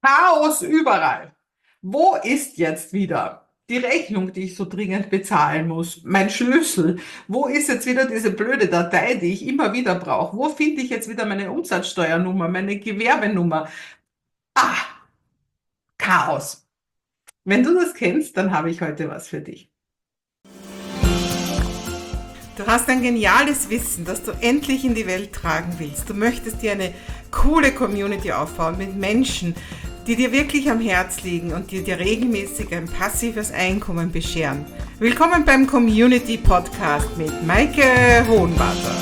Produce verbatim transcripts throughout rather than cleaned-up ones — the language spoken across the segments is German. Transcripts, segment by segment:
Chaos überall. Wo ist jetzt wieder die Rechnung, die ich so dringend bezahlen muss? Mein Schlüssel? Wo ist jetzt wieder diese blöde Datei, die ich immer wieder brauche? Wo finde ich jetzt wieder meine Umsatzsteuernummer, meine Gewerbenummer? Ah, Chaos. Wenn du das kennst, dann habe ich heute was für dich. Du hast ein geniales Wissen, das du endlich in die Welt tragen willst. Du möchtest dir eine coole Community aufbauen mit Menschen, die dir wirklich am Herz liegen und die dir regelmäßig ein passives Einkommen bescheren. Willkommen beim Community Podcast mit Maike Hohenwarter.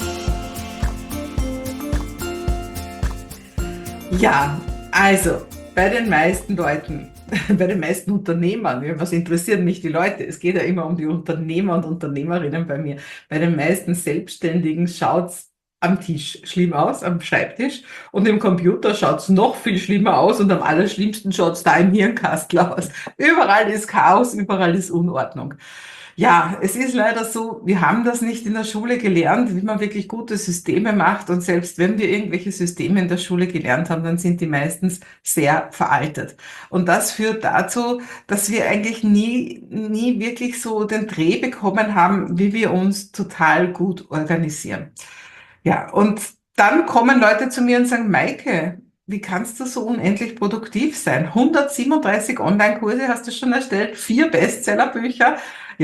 Ja, also bei den meisten Leuten, bei den meisten Unternehmern, ja, was interessieren mich die Leute? Es geht ja immer um die Unternehmer und Unternehmerinnen bei mir. Bei den meisten Selbstständigen schaut's am Tisch schlimm aus, am Schreibtisch, und im Computer schaut's noch viel schlimmer aus und am allerschlimmsten schaut's da im Hirnkastel aus. Überall ist Chaos, überall ist Unordnung. Ja, es ist leider so, wir haben das nicht in der Schule gelernt, wie man wirklich gute Systeme macht. Und selbst wenn wir irgendwelche Systeme in der Schule gelernt haben, dann sind die meistens sehr veraltet. Und das führt dazu, dass wir eigentlich nie, nie wirklich so den Dreh bekommen haben, wie wir uns total gut organisieren. Ja, und dann kommen Leute zu mir und sagen: Maike, wie kannst du so unendlich produktiv sein? hundertsiebenunddreißig Online-Kurse hast du schon erstellt, vier Bestsellerbücher,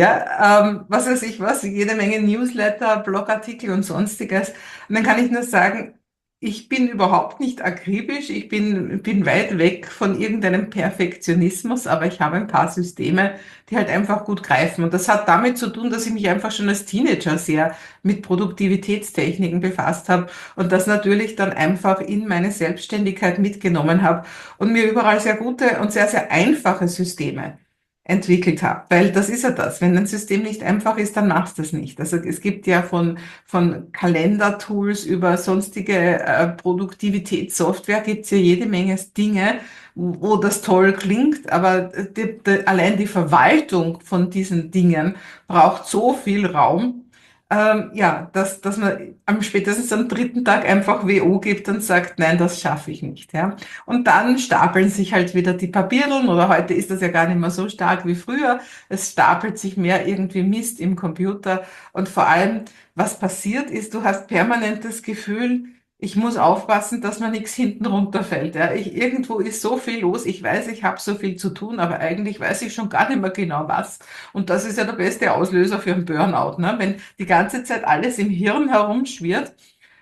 ja, ähm, was weiß ich was, jede Menge Newsletter, Blogartikel und Sonstiges. Und dann kann ich nur sagen, ich bin überhaupt nicht akribisch, ich bin, bin weit weg von irgendeinem Perfektionismus, aber ich habe ein paar Systeme, die halt einfach gut greifen. Und das hat damit zu tun, dass ich mich einfach schon als Teenager sehr mit Produktivitätstechniken befasst habe und das natürlich dann einfach in meine Selbstständigkeit mitgenommen habe und mir überall sehr gute und sehr, sehr einfache Systeme entwickelt habe. Weil das ist ja das. Wenn ein System nicht einfach ist, dann machst du es nicht. Also es gibt ja von, von Kalendertools über sonstige äh, Produktivitätssoftware gibt's ja jede Menge Dinge, wo, wo das toll klingt, aber die, die, allein die Verwaltung von diesen Dingen braucht so viel Raum, ähm, ja, dass, dass man am spätestens am dritten Tag einfach W O gibt und sagt, nein, das schaffe ich nicht, ja. Und dann stapeln sich halt wieder die Papierln, oder heute ist das ja gar nicht mehr so stark wie früher. Es stapelt sich mehr irgendwie Mist im Computer. Und vor allem, was passiert ist, du hast permanent das Gefühl, ich muss aufpassen, dass mir nichts hinten runterfällt. Ja. Ich, irgendwo ist so viel los. Ich weiß, ich habe so viel zu tun, aber eigentlich weiß ich schon gar nicht mehr genau was. Und das ist ja der beste Auslöser für einen Burnout, ne? Wenn die ganze Zeit alles im Hirn herumschwirrt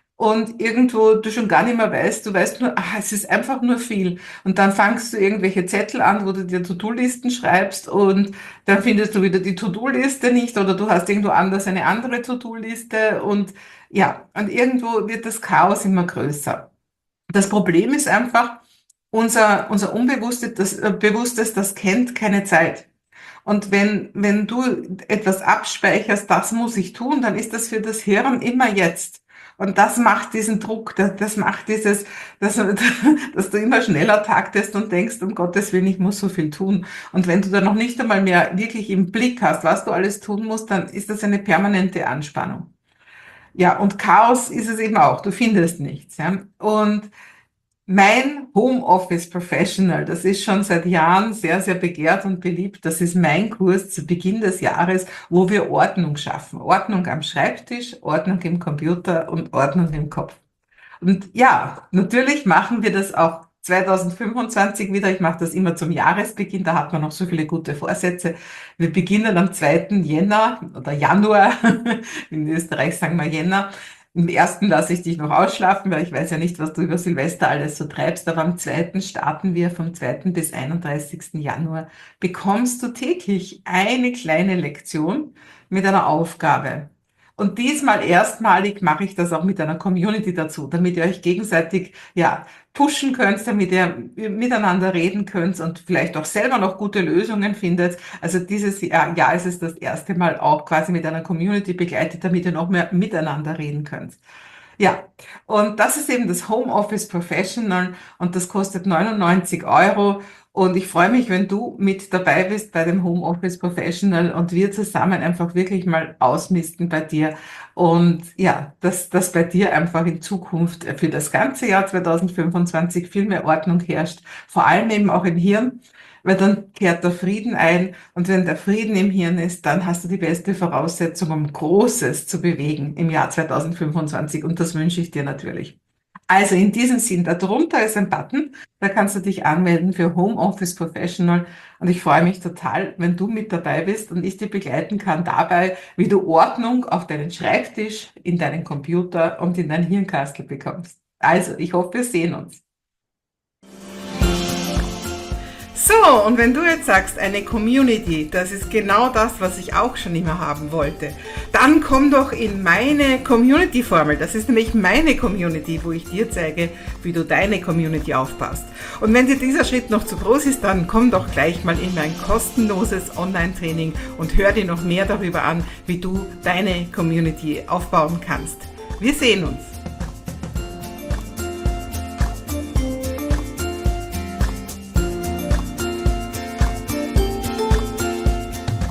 und irgendwo du schon gar nicht mehr weißt, du weißt nur, ah, es ist einfach nur viel. Und dann fangst du irgendwelche Zettel an, wo du dir To-Do-Listen schreibst, und dann findest du wieder die To-Do-Liste nicht, oder du hast irgendwo anders eine andere To-Do-Liste, und ja, und irgendwo wird das Chaos immer größer. Das Problem ist einfach, unser, unser Unbewusstes, das, äh, Bewusstes, das kennt keine Zeit. Und wenn, wenn du etwas abspeicherst, das muss ich tun, dann ist das für das Hirn immer jetzt. Und das macht diesen Druck, das, das macht dieses, dass, dass du immer schneller taktest und denkst, um Gottes Willen, ich muss so viel tun. Und wenn du dann noch nicht einmal mehr wirklich im Blick hast, was du alles tun musst, dann ist das eine permanente Anspannung. Ja, und Chaos ist es eben auch. Du findest nichts, ja. Und mein Homeoffice Professional, das ist schon seit Jahren sehr, sehr begehrt und beliebt. Das ist mein Kurs zu Beginn des Jahres, wo wir Ordnung schaffen. Ordnung am Schreibtisch, Ordnung im Computer und Ordnung im Kopf. Und ja, natürlich machen wir das auch zwanzig fünfundzwanzig wieder. Ich mache das immer zum Jahresbeginn, da hat man noch so viele gute Vorsätze. Wir beginnen am zweiten Jänner oder Januar, in Österreich sagen wir Jänner. Im ersten lasse ich dich noch ausschlafen, weil ich weiß ja nicht, was du über Silvester alles so treibst, aber am zweiten starten wir vom zweiten bis einunddreißigsten Januar. Bekommst du täglich eine kleine Lektion mit einer Aufgabe. Und diesmal erstmalig mache ich das auch mit einer Community dazu, damit ihr euch gegenseitig, ja, pushen könnt, damit ihr miteinander reden könnt und vielleicht auch selber noch gute Lösungen findet. Also dieses Jahr, Jahr ist es das erste Mal auch quasi mit einer Community begleitet, damit ihr noch mehr miteinander reden könnt. Ja, und das ist eben das Homeoffice Professional, und das kostet neunundneunzig Euro. Und ich freue mich, wenn du mit dabei bist bei dem Homeoffice Professional und wir zusammen einfach wirklich mal ausmisten bei dir. Und ja, dass, dass bei dir einfach in Zukunft für das ganze Jahr zweitausendfünfundzwanzig viel mehr Ordnung herrscht, vor allem eben auch im Hirn, weil dann kehrt der Frieden ein. Und wenn der Frieden im Hirn ist, dann hast du die beste Voraussetzung, um Großes zu bewegen im Jahr zweitausendfünfundzwanzig. Und das wünsche ich dir natürlich. Also in diesem Sinn, da drunter ist ein Button, da kannst du dich anmelden für Homeoffice Professional und ich freue mich total, wenn du mit dabei bist und ich dich begleiten kann dabei, wie du Ordnung auf deinen Schreibtisch, in deinen Computer und in dein Hirnkastel bekommst. Also, ich hoffe, wir sehen uns. So, und wenn du jetzt sagst, eine Community, das ist genau das, was ich auch schon immer haben wollte, dann komm doch in meine Community-Formel. Das ist nämlich meine Community, wo ich dir zeige, wie du deine Community aufbaust. Und wenn dir dieser Schritt noch zu groß ist, dann komm doch gleich mal in mein kostenloses Online-Training und hör dir noch mehr darüber an, wie du deine Community aufbauen kannst. Wir sehen uns.